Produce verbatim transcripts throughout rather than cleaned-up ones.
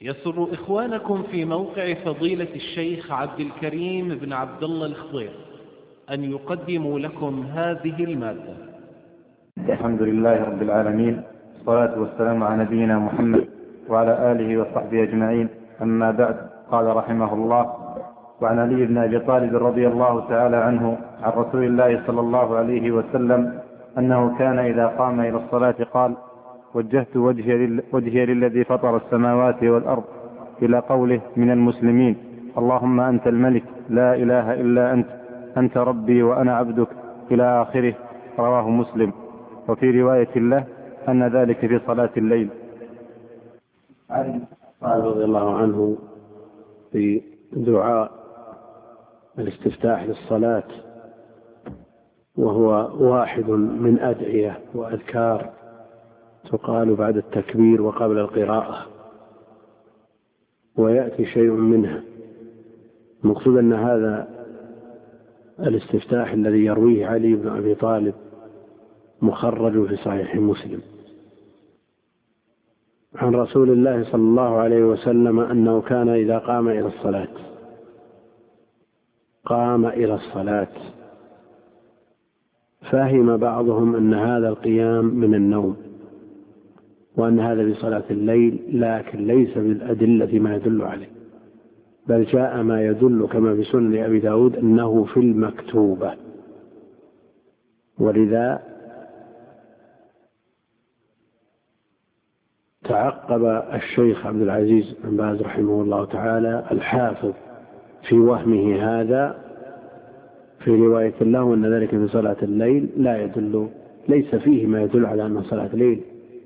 يسر إخوانكم في موقع فضيلة الشيخ عبد الكريم بن عبد الله الخضير أن يقدموا لكم هذه المادة. الحمد لله رب العالمين، والصلاة والسلام على نبينا محمد وعلى آله وصحبه أجمعين. أما بعد، قال رحمه الله: وعن علي بن أبي طالب رضي الله تعالى عنه عن رسول الله صلى الله عليه وسلم أنه كان إذا قام إلى الصلاة قال: وجهت وجهي للذي فطر السماوات والأرض، إلى قوله: من المسلمين، اللهم أنت الملك لا إله إلا أنت، أنت ربي وأنا عبدك، إلى آخره. رواه مسلم. وفي رواية له أن ذلك في صلاة الليل. قال رضي الله عنه في دعاء الاستفتاح للصلاة، وهو واحد من أدعية وأذكار تقال بعد التكبير وقبل القراءة، ويأتي شيء منها. المقصود أن هذا الاستفتاح الذي يرويه علي بن أبي طالب مخرج في صحيح مسلم عن رسول الله صلى الله عليه وسلم أنه كان إذا قام إلى الصلاة قام إلى الصلاة فهم بعضهم أن هذا القيام من النوم، وأن هذا في صلاة الليل، لكن ليس بالأدلة ما يدل عليه، بل جاء ما يدل كما في سنن أبي داود أنه في المكتوبة. ولذا تعقب الشيخ عبد العزيز بن باز رحمه الله تعالى الحافظ في وهمه هذا في رواية له أن ذلك في صلاة الليل لا يدل، ليس فيه ما يدل على أنه صلاة الليل.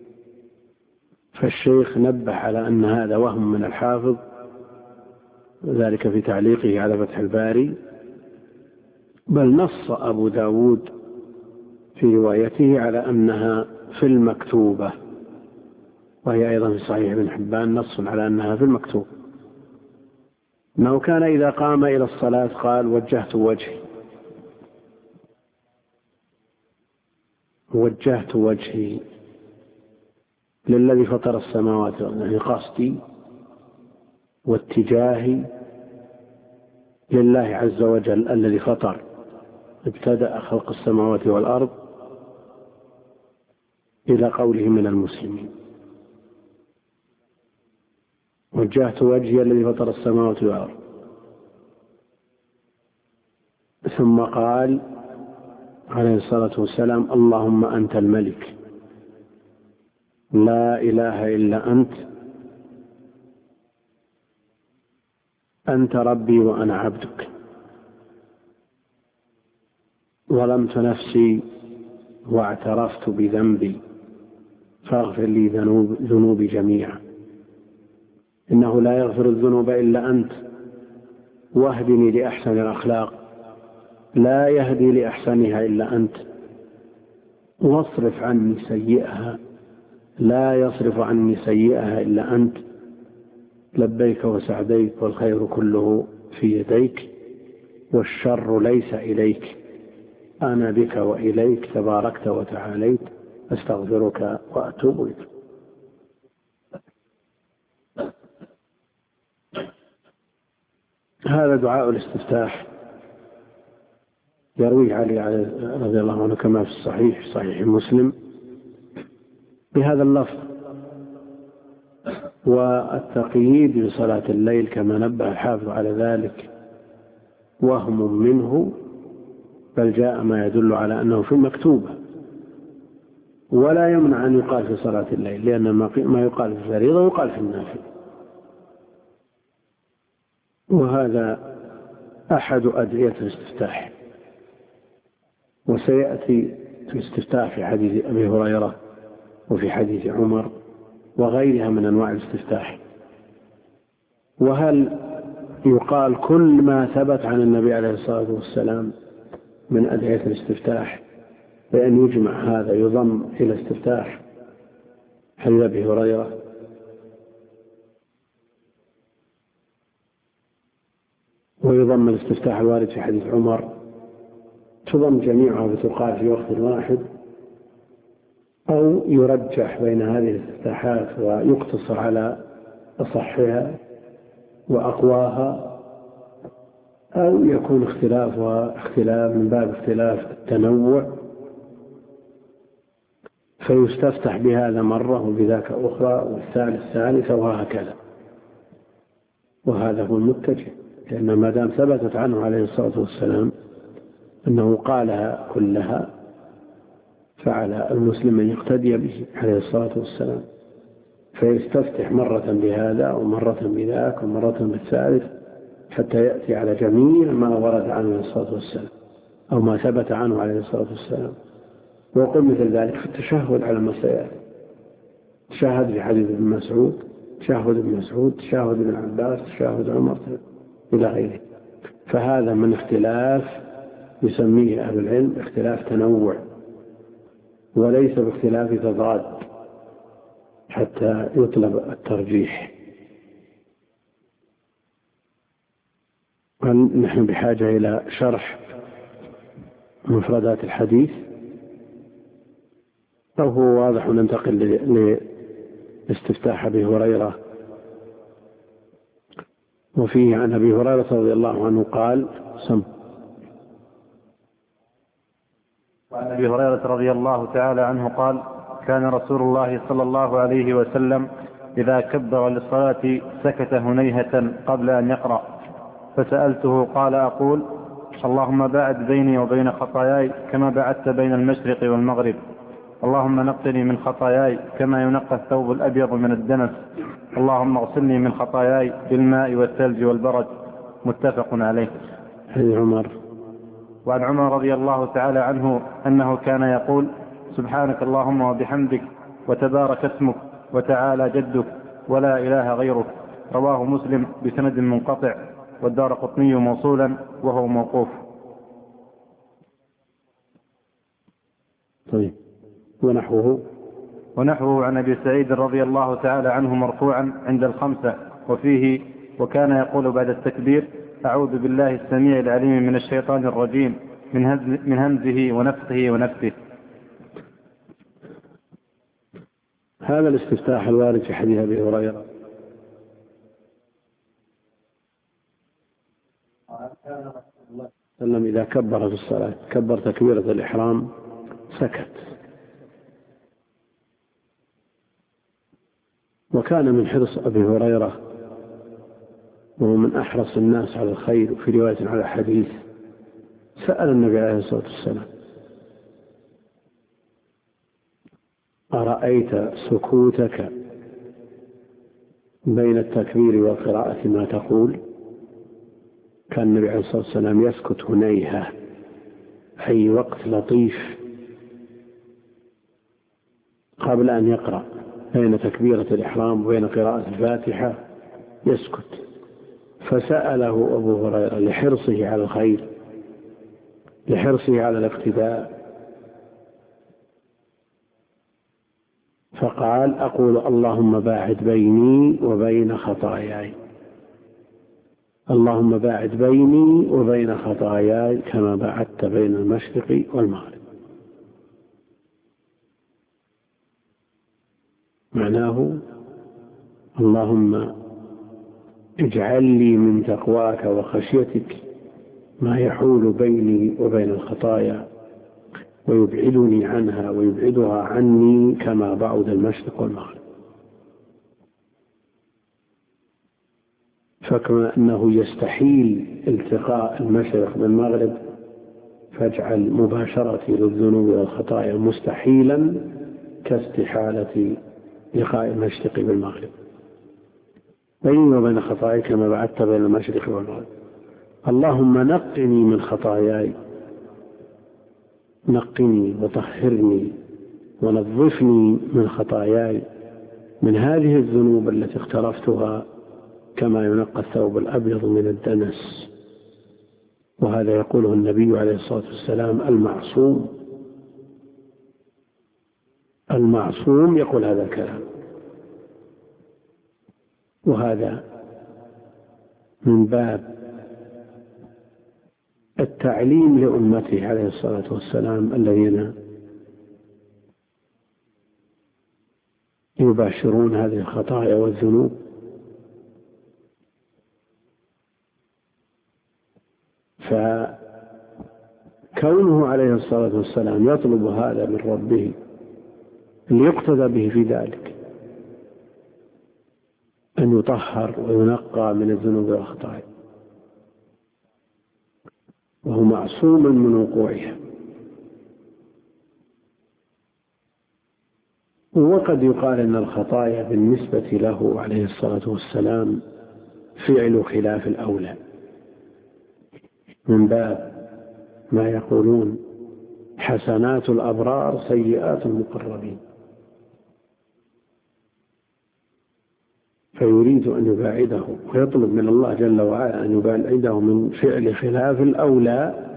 فالشيخ نبه على أن هذا وهم من الحافظ، ذلك في تعليقه على فتح الباري، بل نص أبو داود في روايته على أنها في المكتوبة، وهي أيضا في صحيح ابن حبان نص على أنها في المكتوب. أنه كان إذا قام إلى الصلاة قال: وجهت وجهي وجهت وجهي للذي فطر السماوات والأرض، يعني قصدي واتجاهي لله عز وجل الذي فطر ابتدأ خلق السماوات والأرض، إلى قوله من المسلمين. وجهت وجهي الذي فطر السماوات والأرض، ثم قال عليه الصلاة والسلام: اللهم أنت الملك لا إله إلا أنت، أنت ربي وأنا عبدك، ظلمت نفسي واعترفت بذنبي فاغفر لي ذنوب ذنوبي جميعا، إنه لا يغفر الذنوب إلا أنت، واهدني لأحسن الأخلاق لا يهدي لأحسنها إلا أنت، واصرف عني سيئها لا يصرف عني سيئها إلا أنت، لبيك وسعديك والخير كله في يديك والشر ليس إليك، أنا بك وإليك تباركت وتعاليت، أستغفرك وأتوب إليك. هذا دعاء الاستفتاح يرويه علي رضي الله عنه كما في الصحيح صحيح مسلم بهذا اللفظ. والتقييد بصلاة الليل كما نبه الحافظ على ذلك وهم منه، بل جاء ما يدل على أنه في المكتوبة، ولا يمنع أن يقال في صلاة الليل، لأن ما يقال في الفريضة يقال في النافلة. وهذا أحد أدعية الاستفتاح، وسيأتي في الاستفتاح في حديث أبي هريرة وفي حديث عمر وغيرها من أنواع الاستفتاح. وهل يقال كل ما ثبت عن النبي عليه الصلاة والسلام من أدعية الاستفتاح بأن يجمع هذا يضم إلى استفتاح حديث أبي هريرة ويضم الاستفتاح الوارد في حديث عمر، تضم جميعها وتقال في وقت واحد، أو يرجح بين هذه الاستفتاحات ويقتصر على أصحها وأقواها، أو يكون اختلافها اختلاف من باب اختلاف التنوع فيستفتح بهذا مرة وبذاك أخرى والثالث ثالثة وهكذا. وهذا هو المتجه، لأن ما دام ثبتت عنه عليه الصلاة والسلام أنه قالها كلها فعلى المسلم أن يقتدي به عليه الصلاة والسلام، فيستفتح مرة بهذا ومرة بذاك ومرة بالثالث حتى يأتي على جميع ما ورد عنه عليه الصلاة والسلام أو ما ثبت عنه عليه الصلاة والسلام. ويقول مثل ذلك في التشهد على المسائل، تشهد في حديث ابن مسعود، تشهد ابن مسعود، تشهد ابن عباس، تشهد عمر إلى غيره. فهذا من اختلاف يسميه أهل العلم اختلاف تنوع، وليس باختلاف تضاد حتى يطلب الترجيح. نحن بحاجة إلى شرح مفردات الحديث، أو هو واضح وننتقل لاستفتاح أبي هريرة. وفيه عن أبي هريرة رضي الله عنه قال سم وعن أبي هريرة رضي الله تعالى عنه قال: كان رسول الله صلى الله عليه وسلم إذا كبر للصلاة سكت هنيهة قبل أن يقرأ، فسألته قال: أقول اللهم باعد بيني وبين خطاياي كما بعدت بين المشرق والمغرب، اللهم نقني من خطاياي كما ينقى الثوب الأبيض من الدنس، اللهم اغسلني من خطاياي بالماء والثلج والبرد. متفق عليه. عمر. وعن عمر رضي الله تعالى عنه أنه كان يقول: سبحانك اللهم وبحمدك وتبارك اسمك وتعالى جدك ولا إله غيرك. رواه مسلم بسند منقطع، والدارقطني موصولا وهو موقوف. طيب. ونحوه ونحوه عن أبي سعيد رضي الله تعالى عنه مرفوعا عند الخمسة، وفيه: وكان يقول بعد التكبير: أعوذ بالله السميع العليم من الشيطان الرجيم من همزه ونفخه ونفثه. هذا الاستفتاح الوارد في حديث أبي هريرة وسلم إذا كبر في الصلاة كبر تكبيرة الإحرام سكت. وكان من حرص أبي هريرة، وهو من أحرص الناس على الخير، وفي رواية على الحديث سأل النبي عليه الصلاة والسلام: أرأيت سكوتك بين التكبير والقراءة ما تقول؟ كان النبي عليه الصلاة والسلام يسكت هنيهة، أي وقت لطيف قبل أن يقرأ، بين تكبيرة الإحرام وبين قراءة الفاتحة يسكت. فسأله أبو هريرة لحرصه على الخير، لحرصه على الاقتداء، فقال: أقول اللهم باعد بيني وبين خطاياي، اللهم باعد بيني وبين خطاياي كما بعدت بين المشرق والمغرب. معناه: اللهم اجعل لي من تقواك وخشيتك ما يحول بيني وبين الخطايا ويبعدني عنها ويبعدها عني كما بعد المشرق والمغرب. فكما أنه يستحيل التقاء المشرق بالمغرب، فاجعل مباشرتي للذنوب والخطايا مستحيلا كاستحالة لقاء المشرق بالمغرب. بيني وبين خطاياي كما بعدت بين المشرق والمغرب. اللهم نقني من خطاياي، نقني وطهرني ونظفني من خطاياي، من هذه الذنوب التي اقترفتها كما ينقى الثوب الأبيض من الدنس. وهذا يقوله النبي عليه الصلاة والسلام المعصوم، المعصوم يقول هذا الكلام. وهذا من باب التعليم لأمته عليه الصلاة والسلام الذين يباشرون هذه الخطايا والذنوب، فكونه عليه الصلاة والسلام يطلب هذا من ربه ليقتدى به في ذلك، أن يطهر وينقى من الذنوب والخطايا، وهو معصوم من وقوعها. وقد يقال أن الخطايا بالنسبة له عليه الصلاة والسلام فعل خلاف الأولى، من باب ما يقولون حسنات الأبرار سيئات المقربين، فيريد أن يباعده ويطلب من الله جل وعلا أن يباعده من فعل خلاف الأولى،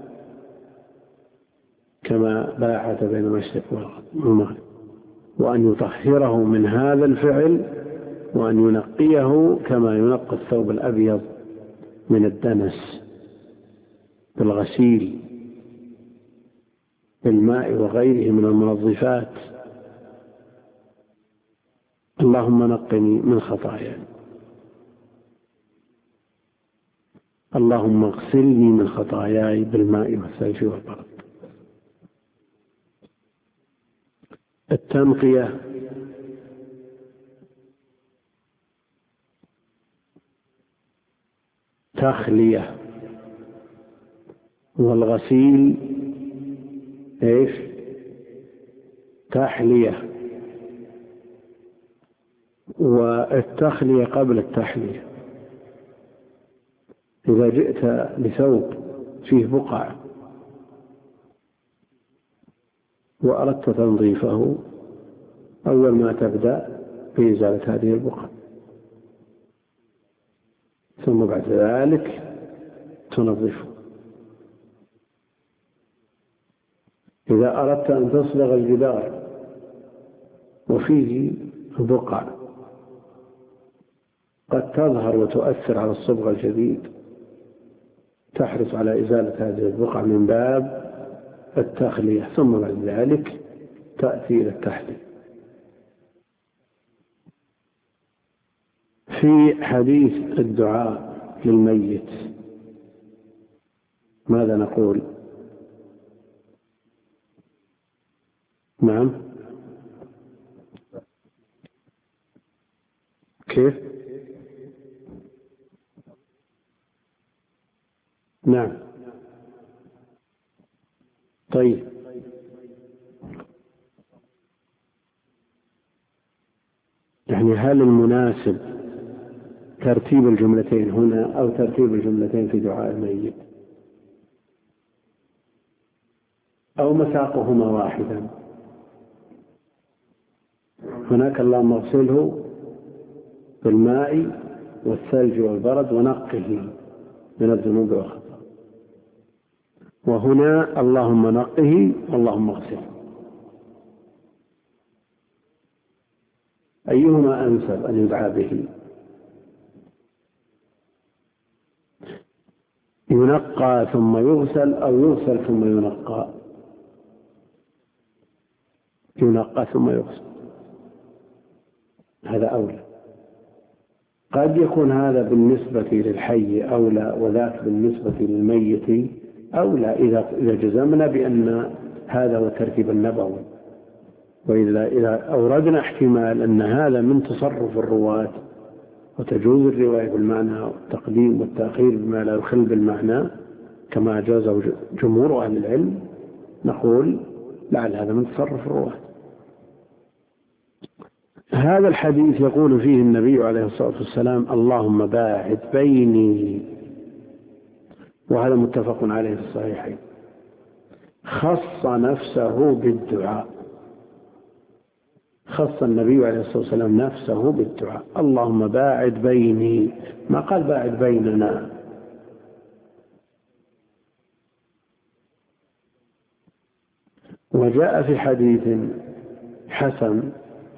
كما باعد بين المشرق والمغرب، وأن يطهره من هذا الفعل، وأن ينقيه كما ينقى الثوب الأبيض من الدنس بالغسيل بالماء وغيره من المنظفات. اللهم نقني من خطاياي، اللهم اغسلني من خطاياي بالماء والثلج والبرد. التنقية تخلية، والغسيل ايش؟ تحلية. والتخلية قبل التحلية، إذا جئت لثوب فيه بقع وأردت تنظيفه، أول ما تبدأ بإزالة هذه البقع، ثم بعد ذلك تنظفه. إذا أردت أن تصبغ الجدار وفيه بقع قد تظهر وتؤثر على الصبغة الجديد، تحرص على إزالة هذه البقع من باب التخلية، ثم بعد ذلك تأتي إلى التحلية. في حديث الدعاء للميت ماذا نقول؟ نعم، كيف؟ نعم، طيب، يعني هل المناسب ترتيب الجملتين هنا أو ترتيب الجملتين في دعاء الميت، أو مساقهما واحدا؟ هناك اللهم اغسله بالماء والثلج والبرد ونقه من الذنوب والخطايا، وهنا اللهم نقه اللهم اغسله. أيهما أنسب أن يدعى به؟ ينقى ثم يغسل أو يغسل ثم ينقى؟ ينقى ثم يغسل، هذا أولى. قد يكون هذا بالنسبة للحي أولى وذاك بالنسبة للميت أولى، إذا جزمنا بأن هذا هو الترتيب النبوي. وإذا إذا أوردنا احتمال أن هذا من تصرف الرواة وتجوز الرواية بالمعنى والتقديم والتأخير بما لا يخل بالمعنى كما جازه جمهور أهل العلم، نقول لعل هذا من تصرف الرواة. هذا الحديث يقول فيه النبي عليه الصلاة والسلام اللهم باعد بيني، وهذا متفق عليه في الصحيحين، خص نفسه بالدعاء، خص النبي عليه الصلاة والسلام نفسه بالدعاء، اللهم باعد بيني، ما قال باعد بيننا. وجاء في حديث حسن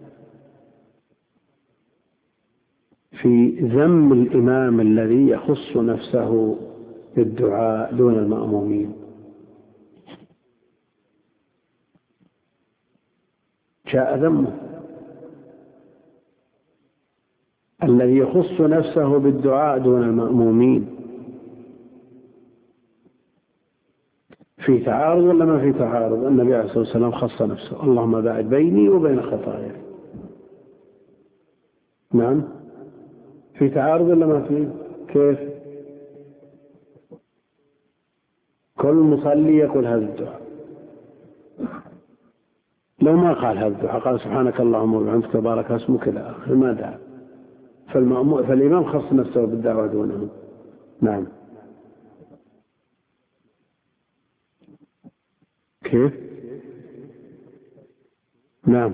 في ذم الإمام الذي يخص نفسه بالدعاء دون المأمومين، جاء ذمه، الذي يخص نفسه بالدعاء دون المأمومين. في تعارض ولا ما في تعارض؟ النبي عليه الصلاة والسلام خص نفسه: اللهم باعد بيني وبين خطاياي. نعم، في تعارض ولا ما في؟ كيف؟ كل مصلي يقول هذا الدعاء. لو ما قال هذا الدعاء، قال سبحانك اللهم وبحمدك تبارك اسمك إلى آخره، ما دعا. فالإمام خص نفسه بالدعوة دونهم. نعم. كيف؟ نعم،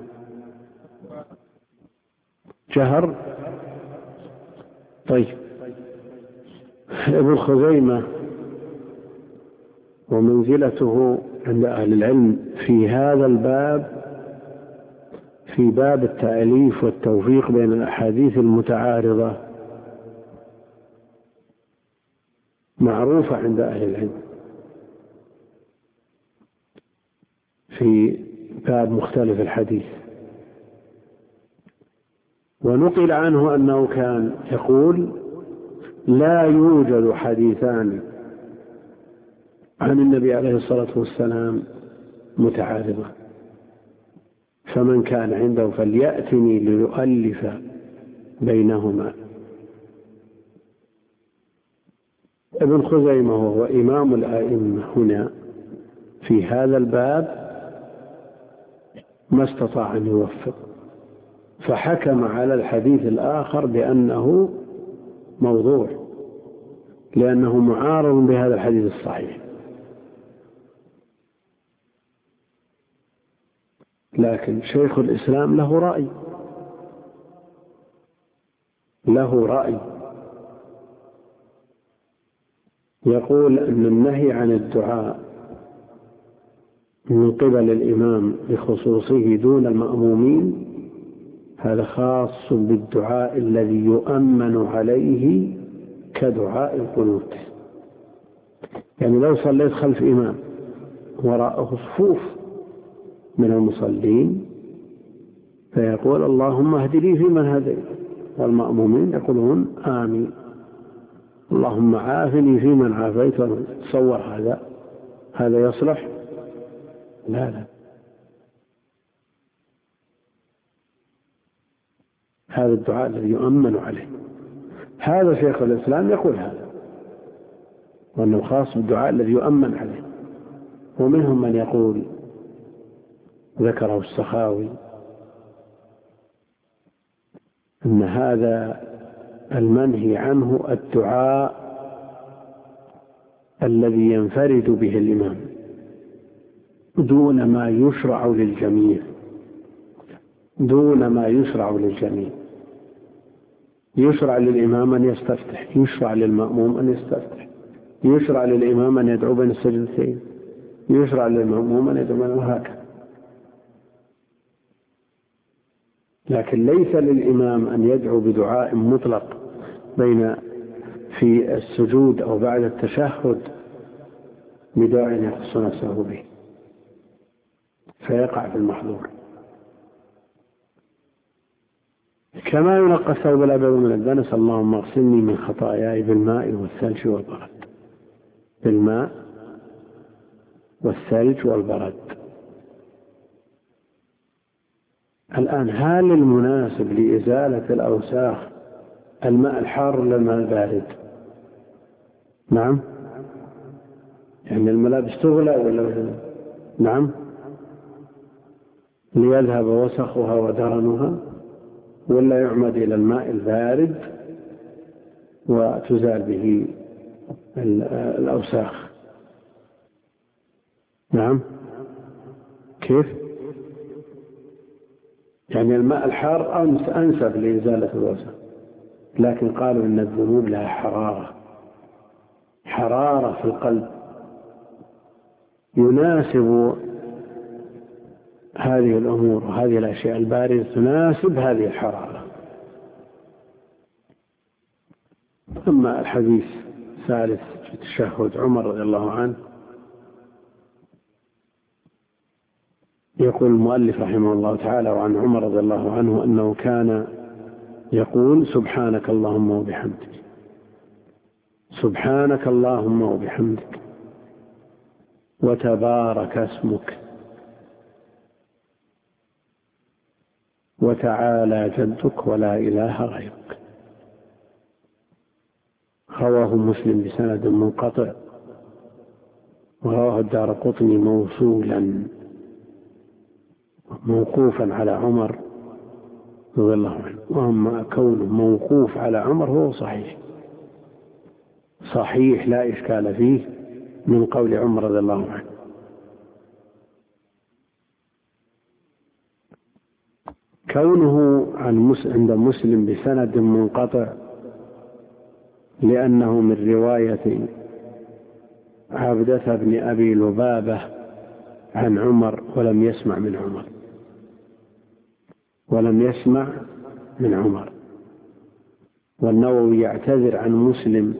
جهر. طيب، ابن خزيمة ومنزلته عند أهل العلم في هذا الباب، في باب التأليف والتوفيق بين الأحاديث المتعارضة، معروفة عند أهل العلم في باب مختلف الحديث. ونقل عنه أنه كان يقول: لا يوجد حديثان عن النبي عليه الصلاة والسلام متعارضة، فمن كان عنده فليأتني ليؤلف بينهما. ابن خزيمة وهو إمام الآئمة هنا في هذا الباب ما استطاع أن يوفق، فحكم على الحديث الآخر بأنه موضوع، لأنه معارض بهذا الحديث الصحيح. لكن شيخ الإسلام له رأي، له رأي يقول أن النهي عن الدعاء من قبل الإمام بخصوصه دون المأمومين هذا خاص بالدعاء الذي يؤمن عليه كدعاء القنوت. يعني لو صليت خلف إمام وراءه صفوف من المصلين فيقول: اللهم اهدني فيمن هديت، والمأمومين يقولون: آمين. اللهم عافني فيمن عافيت. تصور هذا هذا يصلح؟ لا لا، هذا الدعاء الذي يؤمن عليه. هذا شيخ الإسلام يقول هذا، وأنه خاص بالدعاء الذي يؤمن عليه. ومنهم من يقول، ذكره السخاوي، أن هذا المنهي عنه الدعاء الذي ينفرد به الإمام دون ما يشرع للجميع، دون ما يشرع للجميع. يشرع للإمام أن يستفتح، يشرع للمأموم أن يستفتح، يشرع للإمام أن يدعو بين السجدتين، يشرع للمأموم أن يدعو بين هكذا. لكن ليس للإمام أن يدعو بدعاء مطلق بين في السجود أو بعد التشهد بدعاء يخص نفسه به فيقع في المحظور. كما ينقى الثوب الأبيض من الدنس: اللهم اغسلني من خطاياي بالماء والثلج والبرد. بالماء والثلج والبرد. الآن هل المناسب لإزالة الأوساخ الماء الحار ولا الماء البارد؟ نعم، يعني الملابس تغلى ولا؟ نعم، ليذهب وسخها ودرنها، ولا يعمد إلى الماء البارد وتزال به الأوساخ؟ نعم، كيف؟ يعني الماء الحار أنسب لإزالة الوسخ، لكن قالوا إن الذنوب لها حرارة، حرارة في القلب يناسب هذه الأمور وهذه الأشياء الباردة تناسب هذه الحرارة. أما الحديث الثالث في تشهد عمر رضي الله عنه، يقول المؤلف رحمه الله تعالى: وعن عمر رضي الله عنه أنه كان يقول: سبحانك اللهم وبحمدك، سبحانك اللهم وبحمدك، وتبارك اسمك وتعالى جدك ولا إله غيرك. رواه مسلم بسند منقطع، ورواه الدارقطني موصولا موقوفا على عمر رضي الله عنه. وأما كونه موقوف على عمر هو صحيح صحيح لا إشكال فيه من قول عمر رضي الله عنه. كونه عند مسلم بسند منقطع لأنه من رواية عبدة بن أبي لبابة عن عمر ولم يسمع من عمر ولم يسمع من عمر والنووي يعتذر عن مسلم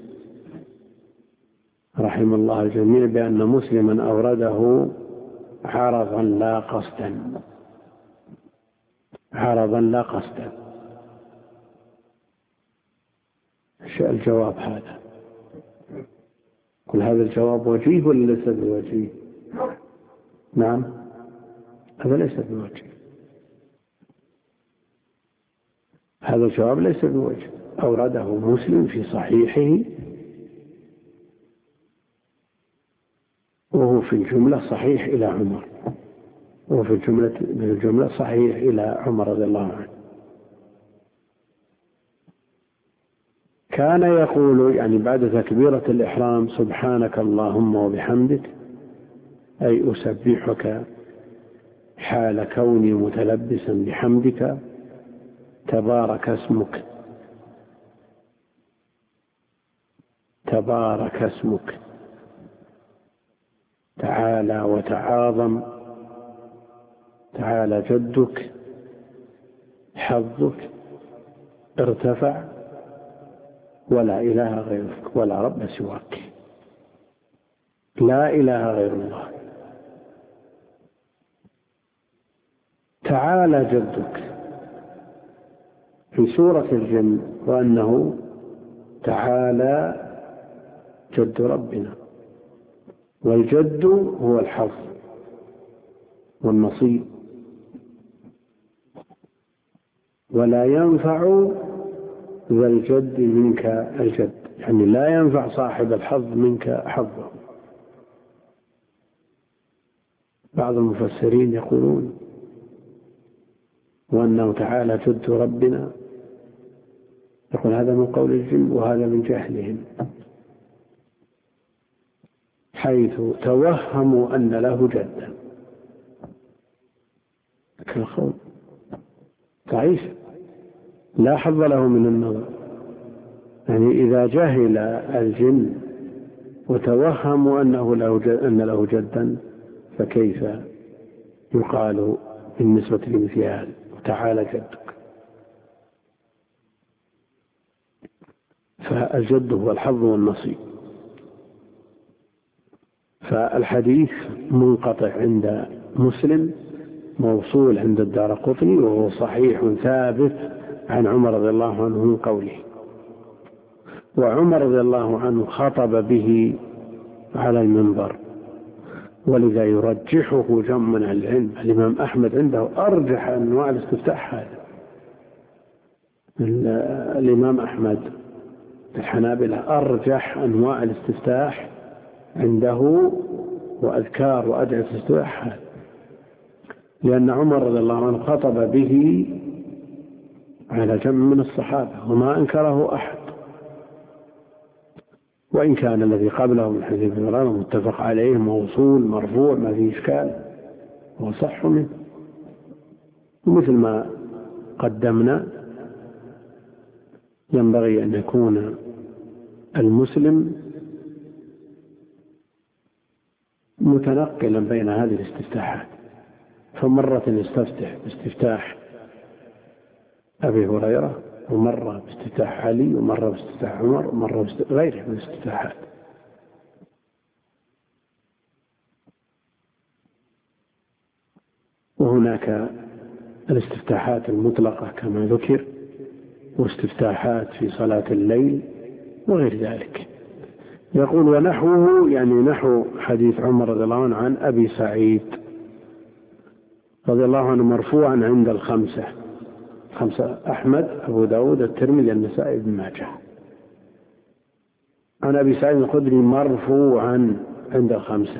رحم الله الجميع بأن مسلما أورده عرضا لا قصدا عرضا لا قصدا. الجواب هذا كل هذا الجواب وجيه ولا ليس بوجيه؟ نعم هذا ليس بوجيه، هذا الجواب ليس بوجه. أورده مسلم في صحيحه وهو في الجملة صحيح إلى عمر، وهو في الجملة من الجملة صحيح إلى عمر رضي الله عنه. كان يقول يعني بعد تكبيرة الإحرام سبحانك اللهم وبحمدك، أي أسبحك حال كوني متلبسا بحمدك، تبارك اسمك تبارك اسمك تعالى وتعاظم، تعالى جدك، حظك ارتفع، ولا إله غيرك ولا رب سواك، لا إله غير الله. تعالى جدك في سورة الجن، وأنه تعالى جد ربنا، والجد هو الحظ والنصيب، ولا ينفع ذا الجد منك الجد، يعني لا ينفع صاحب الحظ منك حظه. بعض المفسرين يقولون وأنه تعالى جد ربنا، يقول هذا من قول الجن وهذا من جهلهم، حيث توهموا أن له جدا. لكن القول ضعيف لا حظ له من النظر، يعني إذا جهل الجن وتوهموا أنه له جد أن له جدا، فكيف يقال بالنسبة لمثل هذا تعالى جدك؟ فالجد هو الحظ والنصيب. فالحديث منقطع عند مسلم، موصول عند الدارقطني، وهو صحيح ثابت عن عمر رضي الله عنه من قوله. وعمر رضي الله عنه خطب به على المنبر، ولذا يرجحه جمع من العلم. الإمام أحمد عنده أرجح أنواع الاستفتاح هذا. الإمام أحمد الحنابلة أرجح أنواع الاستفتاح عنده وأذكار وأدعية الاستفتاح هذا، لأن عمر رضي الله عنه خطب به على جمع من الصحابة وما أنكره أحد، وإن كان الذي قبله من حديث ابن عمر متفق عليه موصول مرفوع ما فيه إشكال وصح منه. ومثل ما قدمنا ينبغي أن يكون المسلم متنقلا بين هذه الاستفتاحات، فمرة يستفتح باستفتاح أبي هريرة، ومرة باستفتاح علي، ومرة باستفتاح عمر، ومرة غيره من الاستفتاحات. وهناك الاستفتاحات المطلقة كما ذكر، واستفتاحات في صلاة الليل وغير ذلك. يقول ونحوه يعني نحو حديث عمر رضي الله عنه عن أبي سعيد رضي الله عنه مرفوعا عند الخمسة خمسة أحمد أبو داود الترمذي النسائي بن ماجه عن أبي سعيد الخدري مرفوعا عند الخمسة.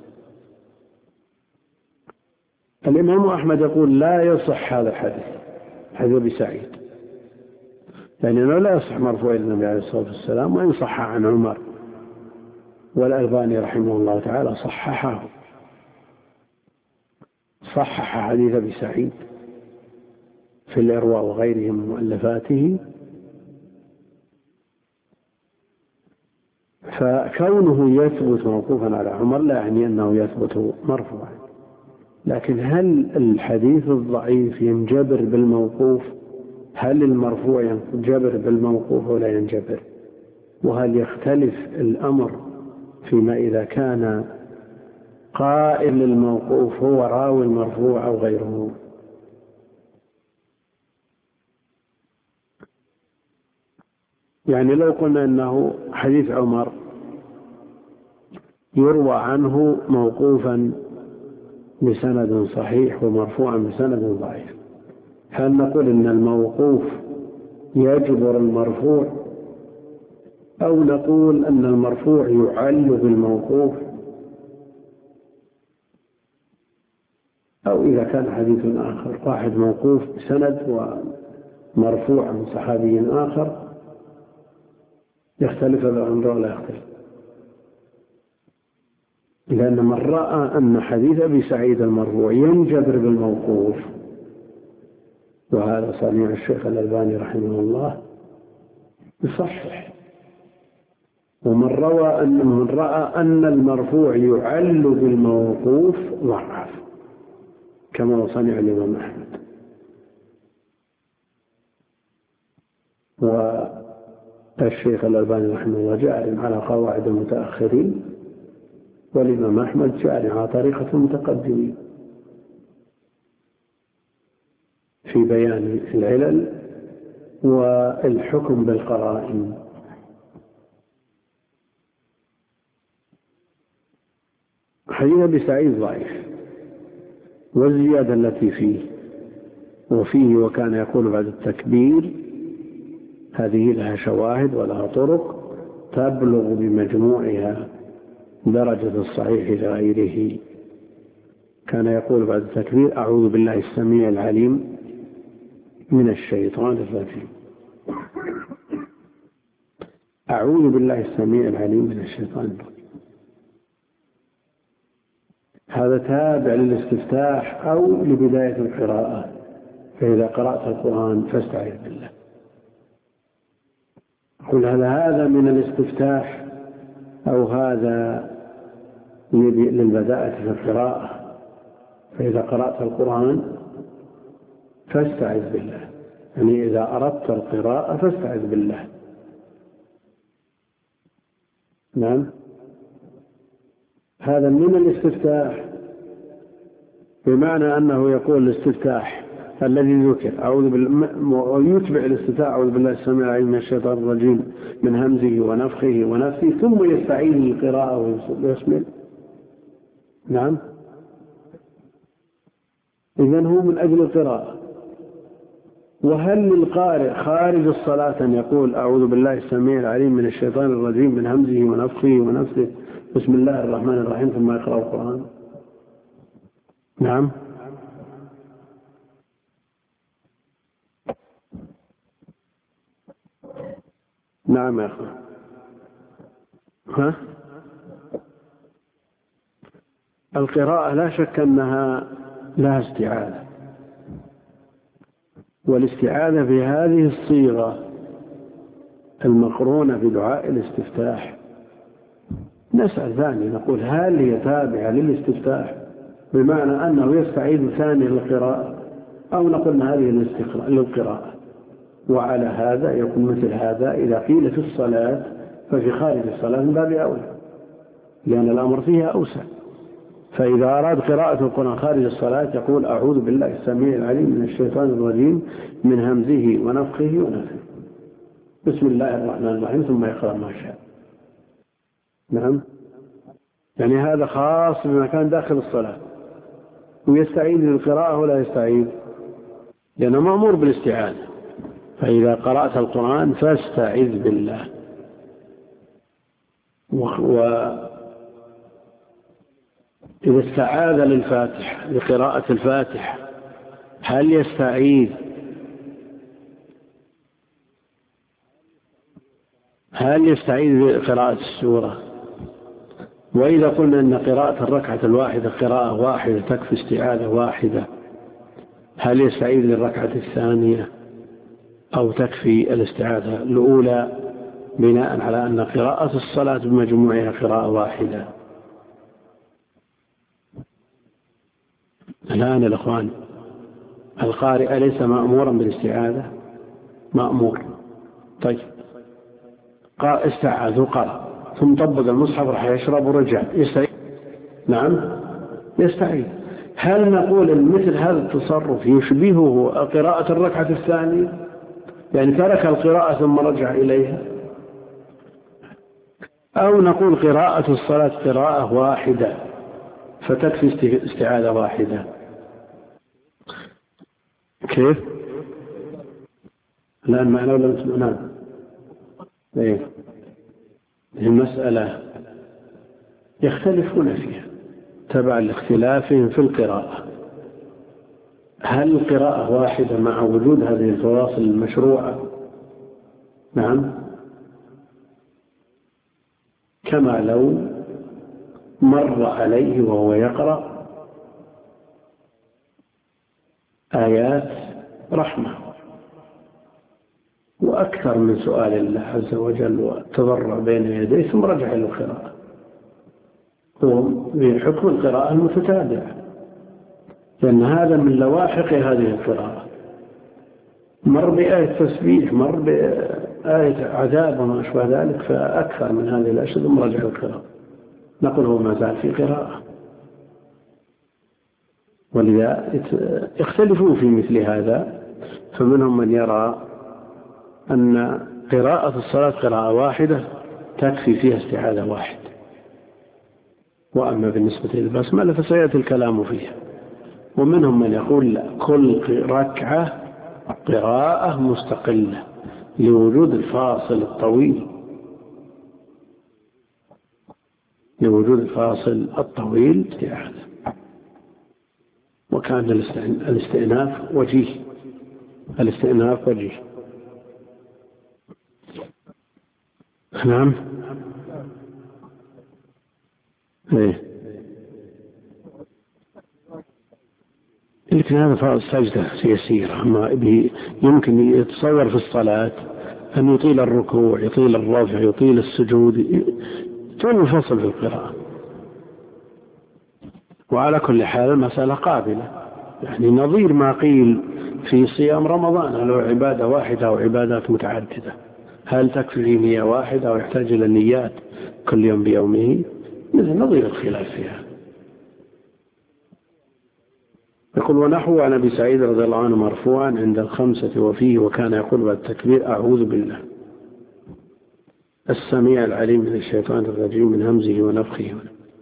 الإمام أحمد يقول لا يصح هذا الحديث حديث أبي سعيد لأنه لا يصح مرفوع إلى النبي عليه الصلاة والسلام، وإن صح عن عمر والألباني رحمه الله تعالى صححه صحح حديث أبي سعيد في الإرواء وغيره من مؤلفاته. فكونه يثبت موقوفا على عمر لا يعني أنه يثبت مرفوعا، لكن هل الحديث الضعيف ينجبر بالموقوف؟ هل المرفوع ينجبر بالموقوف ولا ينجبر؟ وهل يختلف الأمر فيما إذا كان قائل الموقوف هو راوي المرفوع أو غيره؟ يعني لو قلنا أنه حديث عمر يروى عنه موقوفا بسند صحيح ومرفوعا بسند ضعيف، هل نقول أن الموقوف يجبر المرفوع، أو نقول أن المرفوع يعل بالموقوف، أو إذا كان حديث آخر واحد موقوف بسند ومرفوع عن صحابي آخر يختلف الأمر ولا يختلف؟ لأن من رأى أن حديث أبي سعيد المرفوع ينجبر بالموقوف، وهذا صنيع الشيخ الألباني رحمه الله، يصحح. ومن روى أن من رأى أن المرفوع يعل بالموقوف ضعف، كما صنع الإمام أحمد. والشيخ الألباني رحمه الله جاء على قواعد المتأخرين، والإمام أحمد جاء على طريقة المتقدمين في بيان العلل والحكم بالقرائن. حديث أبي سعيد ضعيف، والزيادة التي فيه وفيه وكان يقول بعد التكبير هذه لها شواهد ولها طرق تبلغ بمجموعها درجة الصحيح لغيره. كان يقول بعد التكبير أعوذ بالله السميع العليم من الشيطان الرجيم، أعوذ بالله السميع العليم من الشيطان الرجيم. هذا تابع للاستفتاح أو لبداية القراءة، فإذا قرأت القرآن فاستعذ بالله. قل هل هذا من الاستفتاح أو هذا للبداءة في القراءة؟ فإذا قرأت القرآن فاستعذ بالله، يعني إذا أردت القراءة فاستعذ بالله. نعم، هذا من الاستفتاح، بمعنى أنه يقول الاستفتاح الذي ذكر أعوذ بالله، ويتبع الاستفتاح أعوذ بالله السميع العليم من الشيطان الرجيم من همزه ونفخه ونفثه، ثم يستعيد القراءة ويسمع. نعم، إذن هو من أجل القراءة. وهل للقارئ خارج الصلاة أن يقول أعوذ بالله السميع العليم من الشيطان الرجيم من همزه ونفخه ونفثه بسم الله الرحمن الرحيم ثم يقرأ القرآن؟ نعم، نعم يا أخي. ها؟ القراءة لا شك أنها لها استعاذة، والاستعاذة في هذه الصيغة المقرونة بدعاء الاستفتاح نسأل ثاني، نقول هل هي تابعة للاستفتاح بمعنى أنه يستعيد ثاني للقراءة، أو نقول هذه للقراءة؟ وعلى هذا يكون مثل هذا إذا قيل في الصلاة ففي خارج الصلاة من باب أولى، لأن الأمر فيها أوسع. فإذا أراد قراءة القرآن خارج الصلاة يقول أعوذ بالله السميع العليم من الشيطان الرجيم من همزه ونفخه ونفثه بسم الله الرحمن الرحيم ثم يقرأ ما شاء. نعم، يعني هذا خاص بما كان داخل الصلاة، ويستعيذ للقراءة ولا يستعيذ لأنه مأمور بالاستعاذة. فإذا قرأت القرآن فاستعذ بالله. وإذا استعاذ للفاتح لقراءة الفاتح هل يستعيذ هل يستعيذ بقراءة السورة؟ وإذا قلنا أن قراءة الركعة الواحدة قراءة واحدة تكفي استعاذة واحدة، هل يستعيذ للركعة الثانية أو تكفي الاستعاذة الأولى بناء على أن قراءة الصلاة بمجموعها قراءة واحدة؟ الآن الأخوان، القارئ أليس مأمورا بالاستعاذة؟ مأمور. طيب، استعاذ وقرأ ثم طبق المصحف راح يشرب ورجع يستعيذ. نعم يستعيذ. هل نقول ان مثل هذا التصرف يشبهه قراءة الركعة الثانية، يعني ترك القراءة ثم رجع إليها، أو نقول قراءة الصلاة قراءة واحدة فتكفي استعاذة واحدة؟ كيف؟ الآن معنا ولا نسمع؟ نعم. ايه، المسألة يختلفون فيها تبع لاختلافهم في القراءة. هل القراءة واحدة مع وجود هذه الفواصل المشروعة؟ نعم، كما لو مر عليه وهو يقرأ آيات رحمة وأكثر من سؤال الله عز وجل والتضرع بين يديه ثم رجع إلى القراءة، هو بحكم القراءة المتتابعة، لأن هذا من لواحق هذه القراءة. مر بآية تسبيح، مر بآية عذاب وما أشبه ذلك، فأكثر من هذه الأشياء ثم رجع القراءة، نقول هو ما زال في قراءة. ولذا يختلفون في مثل هذا، فمنهم من يرى أن قراءة الصلاة قراءة واحدة تكفي فيها استعاذة واحد، وأما بالنسبة للبسملة فسيأتي الكلام فيها. ومنهم من يقول لا، كل ركعة قراءة مستقلة لوجود الفاصل الطويل لوجود الفاصل الطويل استعاذة. وكان الاستئناف وجيه الاستئناف وجيه نعم. ايه، لكن هذا فاضل سجدة يسيرة، ما يمكن يتصور في الصلاة أن يطيل الركوع، يطيل الرفع، يطيل السجود، طول الفصل في القراءة. وعلى كل حال المسألة قابلة، يعني نظير ما قيل في صيام رمضان، لو عبادة واحدة أو عبادات متعددة، هل تكفي نية واحدة أو يحتاج إلى النيات كل يوم بيومه؟ مثل نظير الخلاف فيها. يقول ونحو عن أبي سعيد رضي الله عنه مرفوعا عند الخمسة وفيه وكان يقول بعد التكبير أعوذ بالله السميع العليم من الشيطان الرجيم من همزه ونفخه.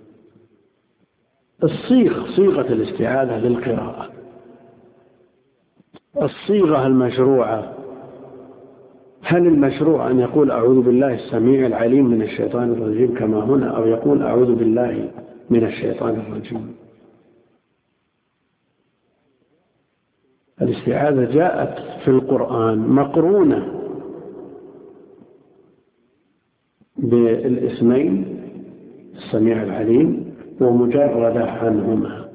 الصيغة صيغة الاستعاذة للقراءة، الصيغة المشروعة، هل المشروع أن يقول أعوذ بالله السميع العليم من الشيطان الرجيم كما هنا، أو يقول أعوذ بالله من الشيطان الرجيم؟ الاستعاذة جاءت في القرآن مقرونة بالاسمين السميع العليم ومجردة عنهما.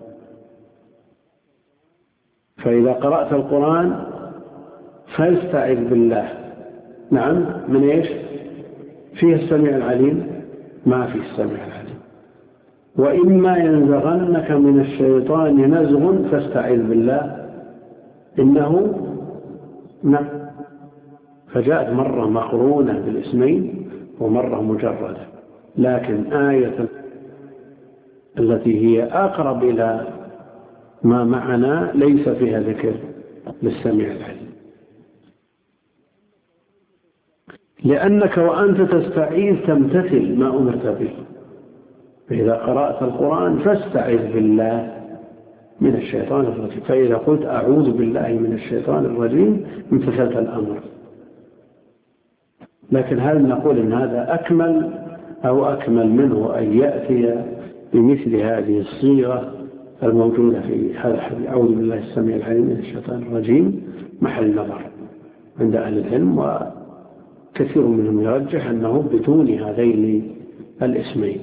فإذا قرأت القرآن فاستعذ بالله. نعم، من إيش؟ فيه السميع العليم؟ ما فيه السميع العليم. وإما ينزغنك من الشيطان نزغ فاستعذ بالله إنه نعم. فجاءت مرة مقرونة بالاسمين ومرة مجردة، لكن آية التي هي أقرب إلى ما معنا ليس فيها ذكر للسميع العليم. لأنك وأنت تستعيذ تمتثل ما أمرت به. فإذا قرأت القرآن فاستعذ بالله من الشيطان الرجيم، فإذا قلت أعوذ بالله من الشيطان الرجيم امتثلت الأمر. لكن هل نقول إن هذا أكمل أو أكمل منه أن يأتي بمثل هذه الصيغة الموجودة في هذا الحديث أعوذ بالله السميع العليم من الشيطان الرجيم؟ محل نظر عند أهل العلم، وكثير منهم يرجح أنه بدون هذين الاسمين.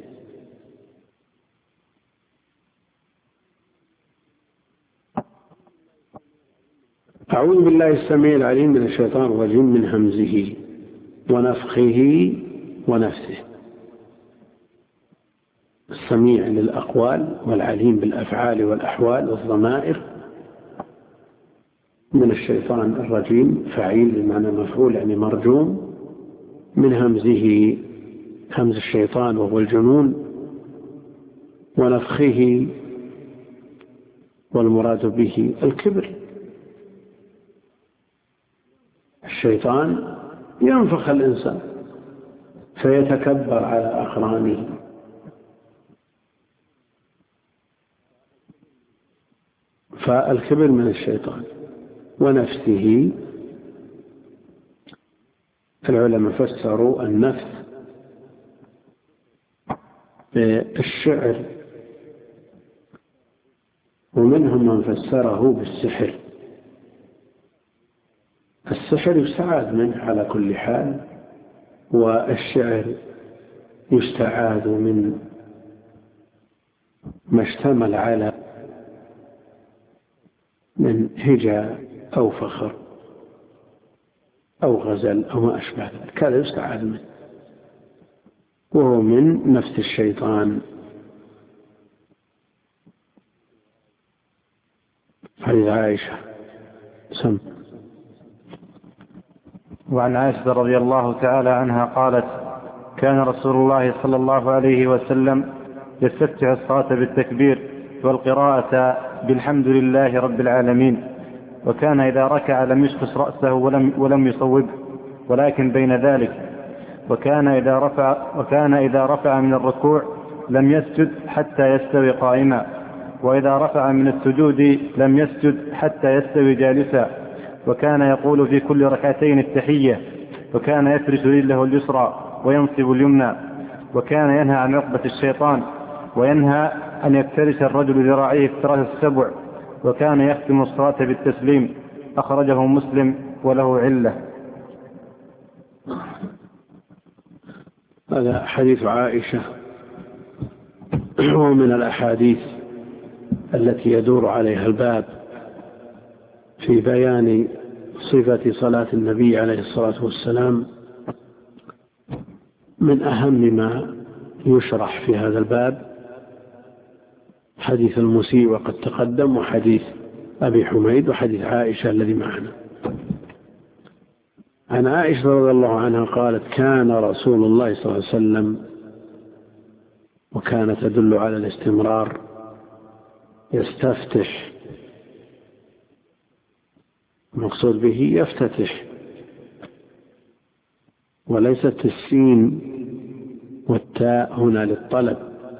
أعوذ بالله السميع العليم من الشيطان الرجيم من همزه ونفخه ونفسه. السميع للأقوال والعليم بالأفعال والأحوال والضمائر. من الشيطان الرجيم فعيل بمعنى مفعول يعني مرجوم. من همزه همز الشيطان وهو الجنون. ونفخه والمراد به الكبر. الشيطان ينفخ الإنسان فيتكبر على أقرانه. فالكبر من الشيطان. ونفسه العلماء فسروا النفس بالشعر، ومنهم من فسره بالسحر. السحر يستعاذ منه على كل حال، والشعر يستعاذ من ما اشتمل على من هجاء أو فخر أو غزل أو ما أشبه ذلك، هذا يستعاذ منه، وهو من نفس الشيطان. حديث عائشة سم. وعن عائشة رضي الله تعالى عنها قالت: كان رسول الله صلى الله عليه وسلم يستفتح الصلاة بالتكبير والقراءة بالحمد لله رب العالمين، وكان إذا ركع لم يشخص رأسه ولم, ولم يصوبه ولكن بين ذلك، وكان إذا رفع, وكان إذا رفع من الركوع لم يسجد حتى يستوي قائما، وإذا رفع من السجود لم يسجد حتى يستوي جالسا، وكان يقول في كل ركعتين التحية، وكان يفرش رجله اليسرى وينصب اليمنى، وكان ينهى عن عقبة الشيطان، وينهى أن يفترش الرجل ذراعيه افتراس السبع، وكان يختم الصلاة بالتسليم. أخرجه مسلم وله علة. هذا حديث عائشة، هو من الأحاديث التي يدور عليها الباب في بيان صفة صلاة النبي عليه الصلاة والسلام. من أهم ما يشرح في هذا الباب حديث المسيء وقد تقدم، وحديث أبي حميد، وحديث عائشة الذي معنا. عن عائشة رضي الله عنها قالت: كان رسول الله صلى الله عليه وسلم، وكان تدل على الاستمرار، يستفتح، المقصود به يفتتح، وليست السين والتاء هنا للطلب.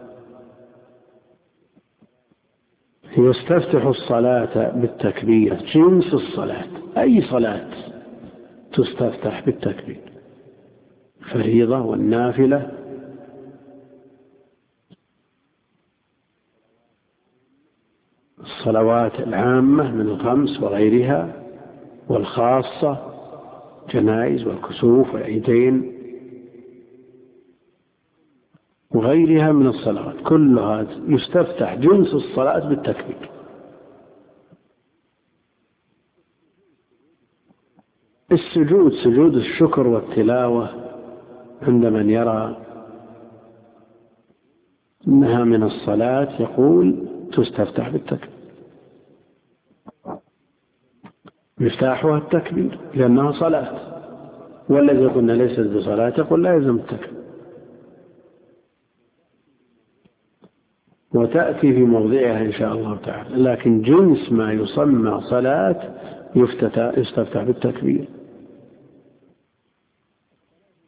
يستفتح الصلاة بالتكبير، جنس الصلاة، أي صلاة تستفتح بالتكبير، فريضة والنافلة، الصلوات العامة من الخمس وغيرها، والخاصة جنائز والكسوف والعيدين وغيرها من الصلوات، كلها يستفتح جنس الصلاة بالتكبير. السجود سجود الشكر والتلاوة عند من يرى أنها من الصلاة يقول تستفتح بالتكبير، مفتاحها التكبير لأنها صلاة، والذي قلنا ليست بصلاة يقول لا يلزم التكبير. وتأتي في موضعها إن شاء الله تعالى، لكن جنس ما يسمى صلاة يستفتح بالتكبير.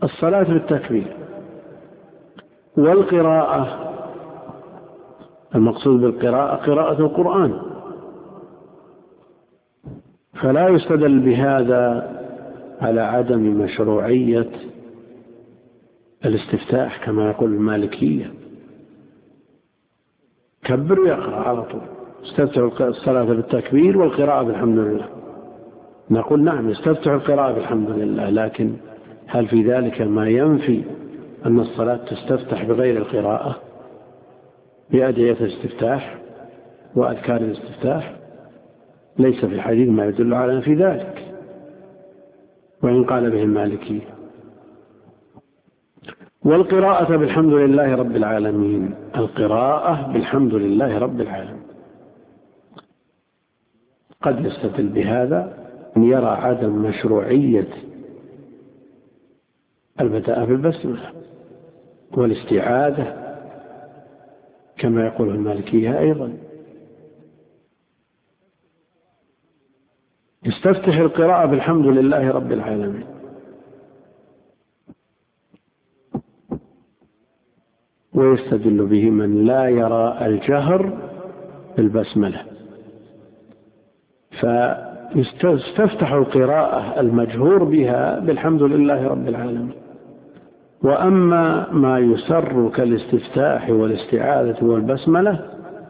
الصلاة بالتكبير والقراءة، المقصود بالقراءة قراءة القرآن، فلا يستدل بهذا على عدم مشروعية الاستفتاح كما يقول المالكية. كبر ويقرأ على طول، استفتح الصلاة بالتكبير والقراءة بالحمد لله. نقول نعم يستفتح القراءة بالحمد لله، لكن هل في ذلك ما ينفي أن الصلاة تستفتح بغير القراءة بأدعية الاستفتاح وأذكار الاستفتاح؟ ليس في الحديث ما يدل على في ذلك، وإن قال به المالكي. والقراءة بالحمد لله رب العالمين، القراءة بالحمد لله رب العالمين قد يستدل بهذا أن يرى عدم مشروعية البداء بالبسملة والاستعاذة كما يقول المالكية أيضا. يستفتح القراءة بالحمد لله رب العالمين، ويستدل به من لا يرى الجهر بالبسملة، فيستفتح القراءة المجهور بها بالحمد لله رب العالمين. وأما ما يسر كالاستفتاح والاستعاذة والبسملة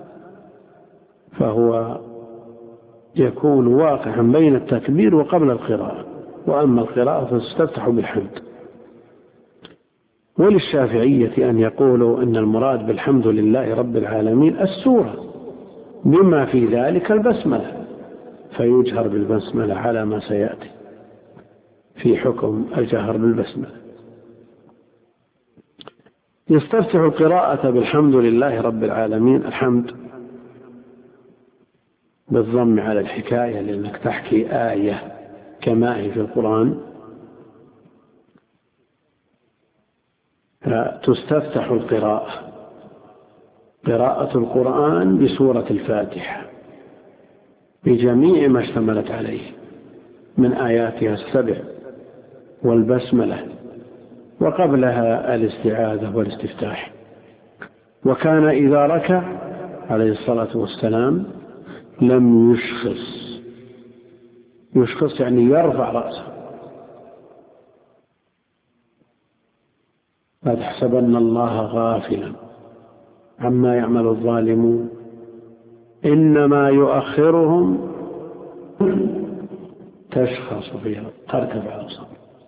فهو يكون واقعا بين التكبير وقبل القراءة، وأما القراءة فتستفتح بالحمد. وللشافعية أن يقولوا إن المراد بالحمد لله رب العالمين السورة بما في ذلك البسملة، فيجهر بالبسملة على ما سيأتي في حكم الجهر بالبسملة. يستفتح القراءة بالحمد لله رب العالمين، الحمد بالضم على الحكاية لأنك تحكي آية كما هي في القرآن، فتستفتح القراءة قراءة القرآن بسورة الفاتحة بجميع ما اشتملت عليه من آياتها السبع والبسملة، وقبلها الاستعاذة والاستفتاح. وكان إذا ركع عليه الصلاة والسلام لم يشخص، يشخص يعني يرفع رأسه، لا تحسبن الله غافلا عما يعمل الظالمون إنما يؤخرهم تشخص فيها ترتفع الأبصار.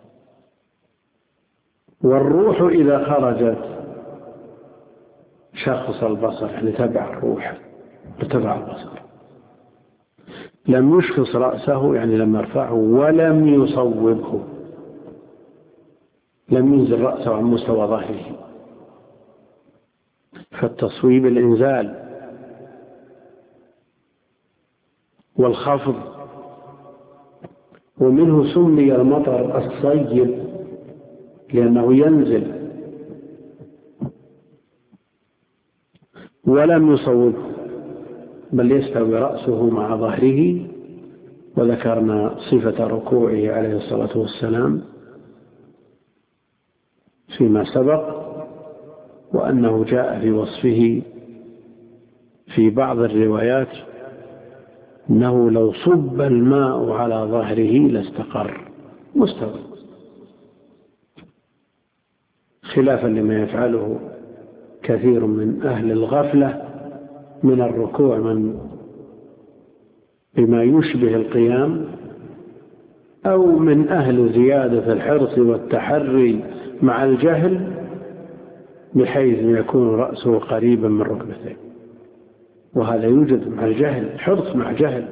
والروح إذا خرجت شخص البصر يعني تبع الروح ارتفع البصر. لم يشخص رأسه يعني لم يرفعه ولم يصوبه، لم ينزل رأسه عن مستوى ظهره. فالتصويب الإنزال والخفض، ومنه سمي المطر الصيب لأنه ينزل. ولم يصوبه بل يستوي رأسه مع ظهره. وذكرنا صفة ركوعه عليه الصلاة والسلام فيما سبق، وأنه جاء في وصفه في بعض الروايات أنه لو صب الماء على ظهره لاستقر مستوى، خلافا لما يفعله كثير من أهل الغفلة من الركوع من بما يشبه القيام، أو من أهل زيادة الحرص والتحري مع الجهل بحيث يكون رأسه قريبا من ركبتيه، وهذا يوجد مع الجهل، حرص مع جهل،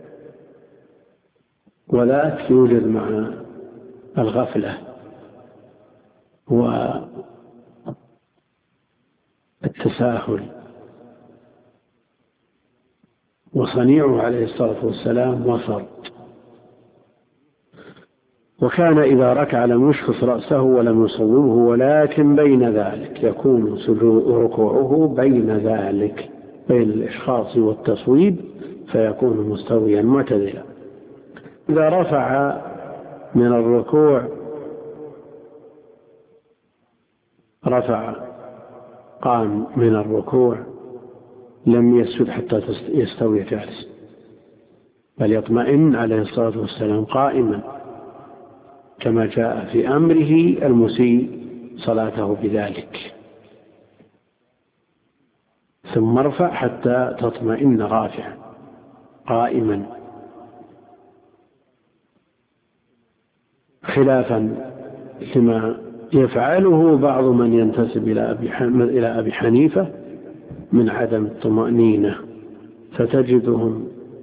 وذاك يوجد مع الغفلة والتساهل. وصنيعه عليه الصلاة والسلام وسط. وكان إذا ركع لم يشخص رأسه ولم يصوبه، ولكن بين ذلك يكون ركوعه بين ذلك بين الإشخاص والتصويب، فيكون مستويا معتدلا. إذا رفع من الركوع رفع قام من الركوع لم يسجد حتى يستوي جالسا، بل يطمئن عليه الصلاة والسلام قائما كما جاء في أمره المسيء صلاته بذلك، ثم ارفع حتى تطمئن رافعا قائما، خلافا لما يفعله بعض من ينتسب إلى أبي حنيفة من عدم الطمأنينة، فتجدهم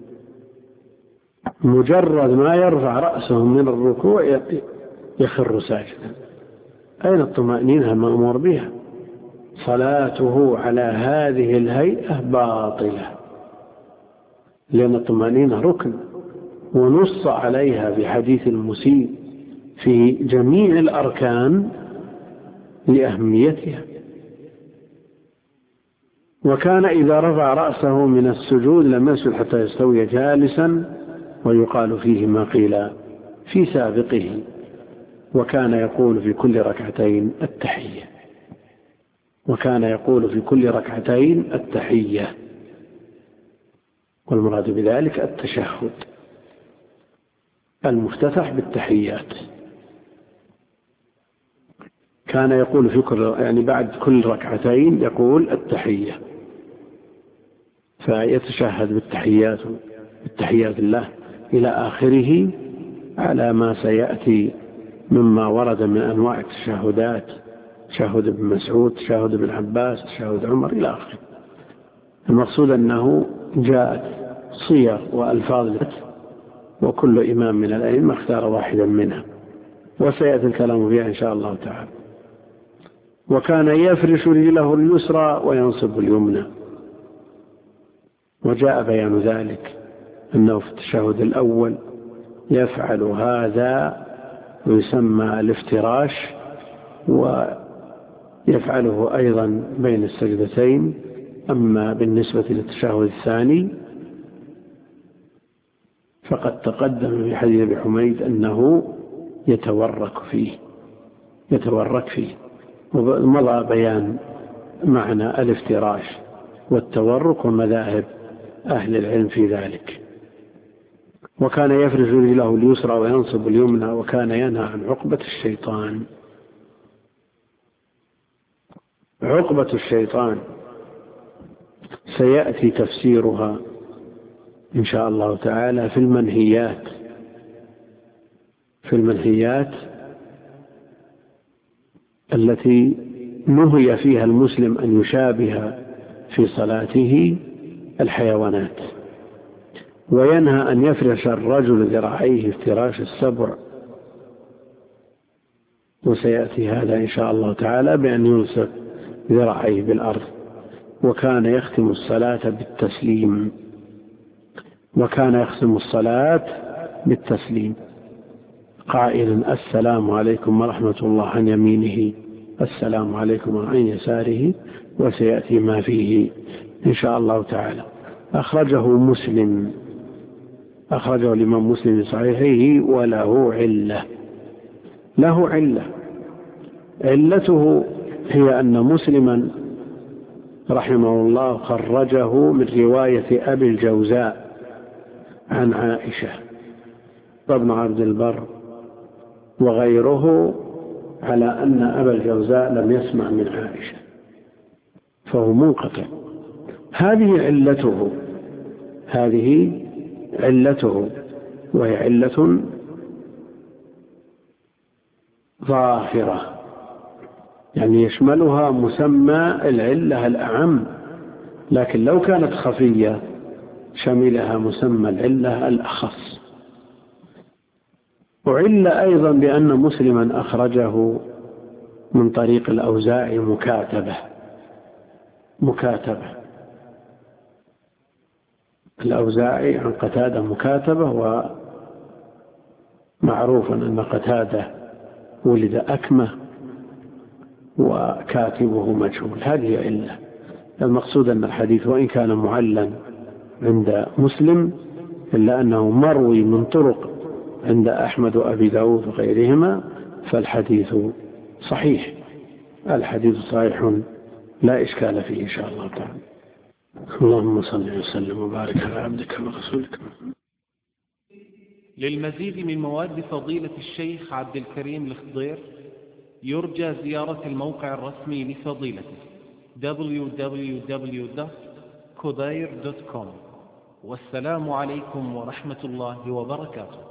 مجرد ما يرفع رأسهم من الركوع يخر ساجدا. أين الطمأنينة المأمور بها؟ صلاته على هذه الهيئة باطلة، لأن الطمأنينة ركن ونص عليها في حديث المسيء في جميع الأركان لأهميتها. وكان إذا رفع رأسه من السجود لم يسجد حتى يستوي جالسا، ويقال فيه ما قيل في سابقه. وكان يقول في كل ركعتين التحية وكان يقول في كل ركعتين التحية والمراد بذلك التشهد المفتتح بالتحيات. كان يقول في كل يعني بعد كل ركعتين يقول التحية، فيتشهد بالتحيات بالتحيات الله إلى آخره على ما سيأتي مما ورد من أنواع التشهدات، تشهد ابن مسعود، تشهد ابن عباس، تشهد عمر إلى آخره. المقصود أنه جاءت صيغ وألفاظ، وكل إمام من الأئمة اختار واحدا منها، وسيأتي الكلام فيها إن شاء الله تعالى. وكان يفرش رجله اليسرى وينصب اليمنى، وجاء بيان ذلك أنه في التشهد الأول يفعل هذا ويسمى الافتراش، ويفعله أيضا بين السجدتين. أما بالنسبة للتشهد الثاني فقد تقدم في حديث أبي حميد أنه يتورك فيه يتورك فيه ومضى بيان معنى الافتراش والتورك ومذاهب أهل العلم في ذلك. وكان يفرش رجله اليسرى وينصب اليمنى، وكان ينهى عن عقبة الشيطان. عقبة الشيطان سيأتي تفسيرها إن شاء الله تعالى في المنهيات في المنهيات التي نهي فيها المسلم أن يشابه في صلاته الحيوانات. وينهى أن يفرش الرجل ذراعيه افتراش السبع، وسيأتي هذا إن شاء الله تعالى بأن يلصق ذراعيه بالأرض. وكان يختم الصلاة بالتسليم وكان يختم الصلاة بالتسليم قائلا السلام عليكم ورحمة الله عن يمينه، السلام عليكم عن يساره، وسيأتي ما فيه إن شاء الله تعالى. أخرجه مسلم أخرجه الإمام مسلم في صحيحه وله علة له علة علته هي أن مسلما رحمه الله خرجه من رواية أبي الجوزاء عن عائشة، وابن عبد البر وغيره على أن أبا الجوزاء لم يسمع من عائشة، فهو منقطع. هذه علته هذه علته وهي علة ظاهرة، يعني يشملها مسمى العلة الأعم، لكن لو كانت خفية شملها مسمى العلة الأخص. وعل أيضا بأن مسلما أخرجه من طريق الأوزاعي مكاتبة مكاتبة الأوزاعي عن قتادة مكاتبة، ومعروف أن قتادة ولد أكمة وكاتبه مجهول. هذه علة. المقصود أن الحديث وإن كان معلا عند مسلم إلا أنه مروي من طرق عند أحمد وأبي داود وغيرهما، فالحديث صحيح الحديث صحيح لا إشكال فيه إن شاء الله تعالى. اللهم صل وسلم وبارك على عبدك ورسولك. للمزيد من مواد فضيلة الشيخ عبد الكريم الخضير يرجى زيارة الموقع الرسمي لفضيلته دبليو دبليو دبليو دوت كوداير دوت كوم. والسلام عليكم ورحمة الله وبركاته.